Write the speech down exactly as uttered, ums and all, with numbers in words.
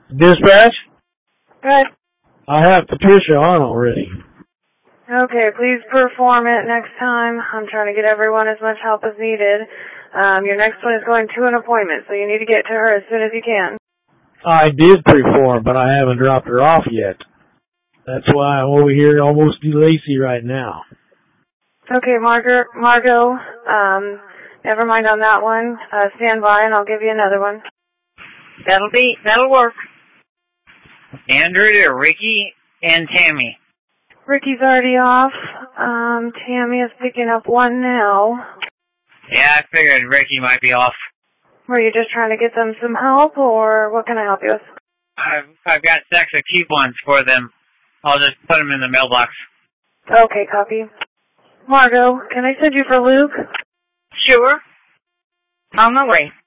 Dispatch? Good. I have Patricia on already. Okay, please perform it next time. I'm trying to get everyone as much help as needed. Um, your next one is going to an appointment, so you need to get to her as soon as you can. I did perform, but I haven't dropped her off yet. That's why I'm over here almost Lacey right now. Okay, Margaret, Margot, um, never mind on that one. Uh, stand by and I'll give you another one. That'll be, that'll work. Andrew to Ricky and Tammy. Ricky's already off. Um, Tammy is picking up one now. Yeah, I figured Ricky might be off. Were you just trying to get them some help, or what can I help you with? I've, I've got stacks of coupons for them. I'll just put them in the mailbox. Okay, copy. Margot, can I send you for Luke? Sure. On my way.